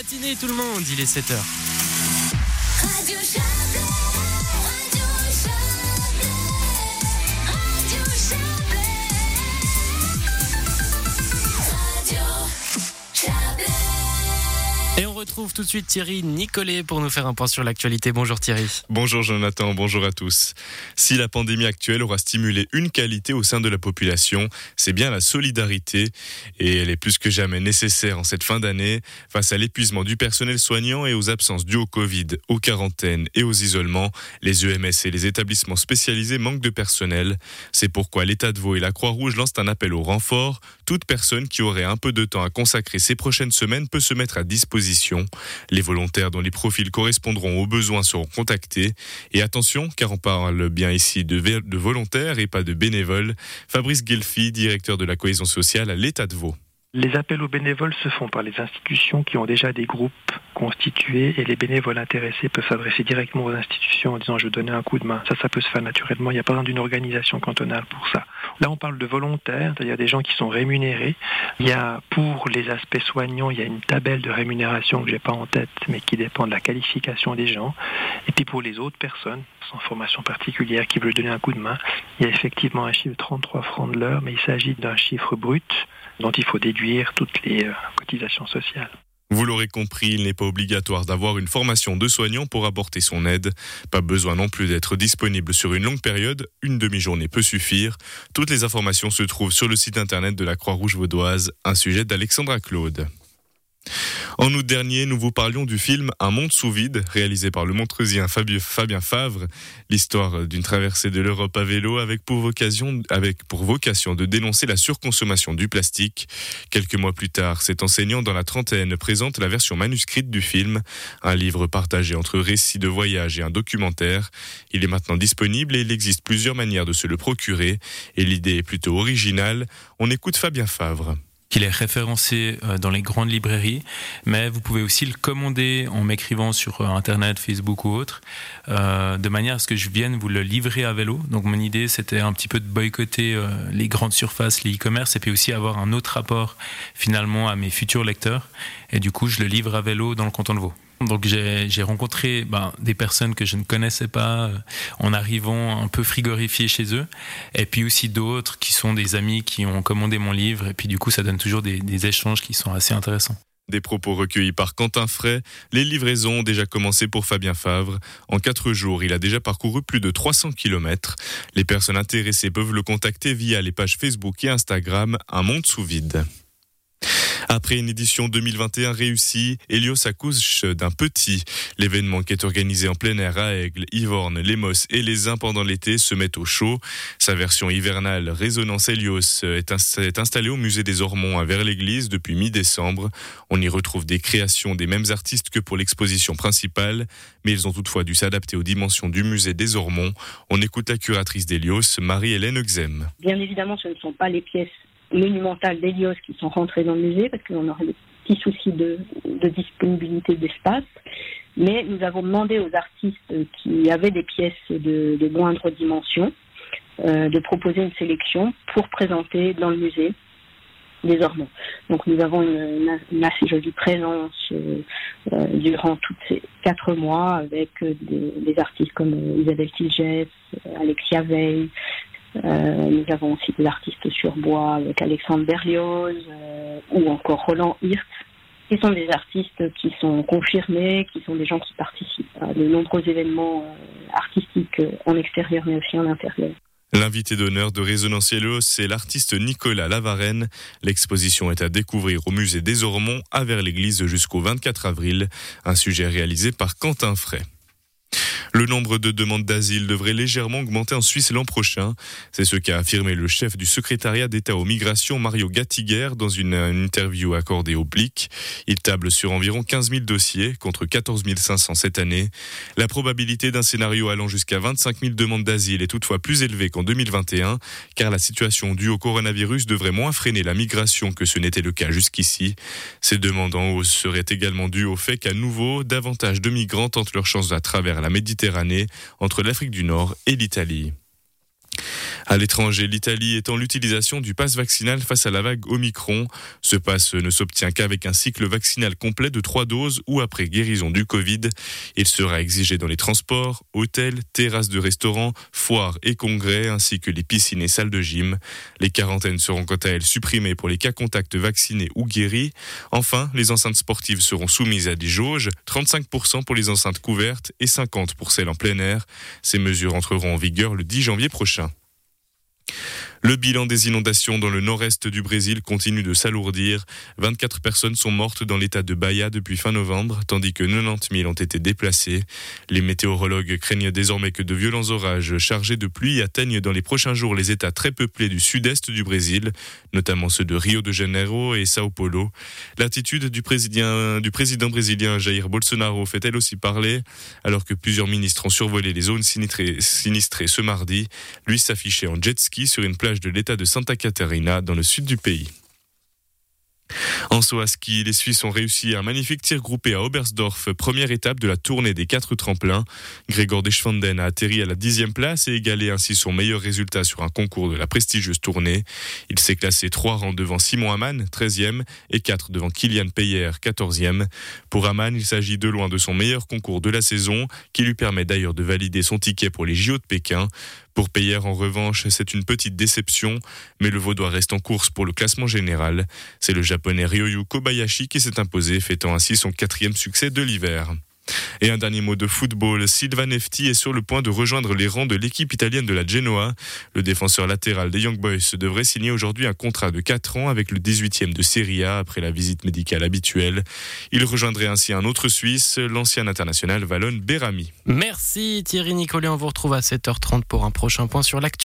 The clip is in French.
matinée tout le monde, il est 7h. Radio Chablais, Radio Chablais, Radio Chablais, Radio Chablais. Et on retrouve tout de suite Thierry Nicolet pour nous faire un point sur l'actualité. Bonjour Thierry. Bonjour Jonathan, bonjour à tous. Si la pandémie actuelle aura stimulé une qualité au sein de la population, c'est bien la solidarité. Et elle est plus que jamais nécessaire en cette fin d'année. Face à l'épuisement du personnel soignant et aux absences dues au Covid, aux quarantaines et aux isolements, les EMS et les établissements spécialisés manquent de personnel. C'est pourquoi l'État de Vaud et la Croix-Rouge lancent un appel au renfort. Toute personne qui aurait un peu de temps à consacrer ces prochaines semaines peut se mettre à disposition. Les volontaires dont les profils correspondront aux besoins seront contactés. Et attention, car on parle bien ici de volontaires et pas de bénévoles. Fabrice Guelfi, directeur de la cohésion sociale à l'État de Vaud. Les appels aux bénévoles se font par les institutions qui ont déjà des groupes constitués et les bénévoles intéressés peuvent s'adresser directement aux institutions en disant « je veux donner un coup de main ». Ça peut se faire naturellement, il n'y a pas besoin d'une organisation cantonale pour ça. Là, on parle de volontaires, c'est-à-dire des gens qui sont rémunérés. Il y a, pour les aspects soignants, il y a une tabelle de rémunération que je n'ai pas en tête, mais qui dépend de la qualification des gens. Et puis pour les autres personnes, sans formation particulière, qui veulent donner un coup de main, il y a effectivement un chiffre de 33 francs de l'heure, mais il s'agit d'un chiffre brut dont il faut déduire toutes les cotisations sociales. Vous l'aurez compris, il n'est pas obligatoire d'avoir une formation de soignant pour apporter son aide. Pas besoin non plus d'être disponible sur une longue période, une demi-journée peut suffire. Toutes les informations se trouvent sur le site internet de la Croix-Rouge vaudoise, un sujet d'Alexandra Claude. En août dernier, nous vous parlions du film Un monde sous vide, réalisé par le Montreusien Fabien Favre. L'histoire d'une traversée de l'Europe à vélo avec pour vocation de dénoncer la surconsommation du plastique. Quelques mois plus tard, cet enseignant dans la trentaine présente la version manuscrite du film, un livre partagé entre récits de voyage et un documentaire. Il est maintenant disponible et il existe plusieurs manières de se le procurer. Et l'idée est plutôt originale. On écoute Fabien Favre. Il est référencé dans les grandes librairies, mais vous pouvez aussi le commander en m'écrivant sur Internet, Facebook ou autre, de manière à ce que je vienne vous le livrer à vélo. Donc mon idée, c'était un petit peu de boycotter les grandes surfaces, les e-commerce, et puis aussi avoir un autre rapport finalement à mes futurs lecteurs. Et du coup, je le livre à vélo dans le canton de Vaud. Donc j'ai rencontré des personnes que je ne connaissais pas en arrivant un peu frigorifié chez eux, et puis aussi d'autres qui sont des amis qui ont commandé mon livre, et puis du coup ça donne toujours des échanges qui sont assez intéressants. Des propos recueillis par Quentin Fray. Les livraisons ont déjà commencé pour Fabien Favre. En 4 jours, il a déjà parcouru plus de 300 km. Les personnes intéressées peuvent le contacter via les pages Facebook et Instagram Un monde sous vide. Après une édition 2021 réussie, Hélios accouche d'un petit. L'événement qui est organisé en plein air à Aigle, Yvorne, Les Mosses et Les Uns pendant l'été se met au chaud. Sa version hivernale Résonance Hélios est installée au musée des Ormonts à Vers-l'Église depuis mi-décembre. On y retrouve des créations des mêmes artistes que pour l'exposition principale, mais ils ont toutefois dû s'adapter aux dimensions du musée des Ormonts. On écoute la curatrice d'Hélios, Marie-Hélène Euxem. Bien évidemment, ce ne sont pas les pièces monumentales d'Hélios qui sont rentrées dans le musée parce qu'on aurait des petits soucis de disponibilité d'espace. Mais nous avons demandé aux artistes qui avaient des pièces de moindre dimension de proposer une sélection pour présenter dans le musée des Ormonts. Donc nous avons une assez jolie présence durant tous ces 4 mois avec des artistes comme Isabelle Tilgès, Alexia Veil. Nous avons aussi des artistes sur bois avec Alexandre Berlioz ou encore Roland Hirt, qui sont des artistes qui sont confirmés, qui sont des gens qui participent à de nombreux événements artistiques en extérieur mais aussi en intérieur. L'invité d'honneur de Résonance Hélios, c'est l'artiste Nicolas Lavarenne. L'exposition est à découvrir au musée des Ormonts à Vers-l'Église jusqu'au 24 avril. Un sujet réalisé par Quentin Fray. Le nombre de demandes d'asile devrait légèrement augmenter en Suisse l'an prochain. C'est ce qu'a affirmé le chef du secrétariat d'État aux migrations, Mario Gattiger, dans une interview accordée au Blick. Il table sur environ 15 000 dossiers, contre 14 500 cette année. La probabilité d'un scénario allant jusqu'à 25 000 demandes d'asile est toutefois plus élevée qu'en 2021, car la situation due au coronavirus devrait moins freiner la migration que ce n'était le cas jusqu'ici. Ces demandes en hausse seraient également dues au fait qu'à nouveau, davantage de migrants tentent leur chance à travers la Méditerranée, entre l'Afrique du Nord et l'Italie. À l'étranger, l'Italie étend l'utilisation du pass vaccinal face à la vague Omicron. Ce pass ne s'obtient qu'avec un cycle vaccinal complet de 3 doses ou après guérison du Covid. Il sera exigé dans les transports, hôtels, terrasses de restaurants, foires et congrès, ainsi que les piscines et salles de gym. Les quarantaines seront quant à elles supprimées pour les cas contacts vaccinés ou guéris. Enfin, les enceintes sportives seront soumises à des jauges, 35% pour les enceintes couvertes et 50% pour celles en plein air. Ces mesures entreront en vigueur le 10 janvier prochain. Le bilan des inondations dans le nord-est du Brésil continue de s'alourdir. 24 personnes sont mortes dans l'état de Bahia depuis fin novembre, tandis que 90 000 ont été déplacées. Les météorologues craignent désormais que de violents orages chargés de pluie atteignent dans les prochains jours les états très peuplés du sud-est du Brésil, notamment ceux de Rio de Janeiro et Sao Paulo. L'attitude du président brésilien Jair Bolsonaro fait elle aussi parler, alors que plusieurs ministres ont survolé les zones sinistrées ce mardi. Lui s'affichait en jet ski sur une plage de l'état de Santa Catarina dans le sud du pays. En saut à ski, les Suisses ont réussi un magnifique tir groupé à Oberstdorf, première étape de la tournée des 4 tremplins. Gregor Deschwanden a atterri à la 10e place et égalé ainsi son meilleur résultat sur un concours de la prestigieuse tournée. Il s'est classé 3 rangs devant Simon Hamann, 13e, et 4 devant Kilian Peyer, 14e. Pour Hamann, il s'agit de loin de son meilleur concours de la saison, qui lui permet d'ailleurs de valider son ticket pour les JO de Pékin. Pour Peyer, en revanche, c'est une petite déception, mais le Vaudois reste en course pour le classement général. C'est le Japonais Ryoyu Kobayashi qui s'est imposé, fêtant ainsi son 4e succès de l'hiver. Et un dernier mot de football, Silva Nefti est sur le point de rejoindre les rangs de l'équipe italienne de la Genoa. Le défenseur latéral des Young Boys devrait signer aujourd'hui un contrat de 4 ans avec le 18e de Serie A après la visite médicale habituelle. Il rejoindrait ainsi un autre Suisse, l'ancien international Valon Berami. Merci Thierry Nicolet, on vous retrouve à 7h30 pour un prochain point sur l'actu.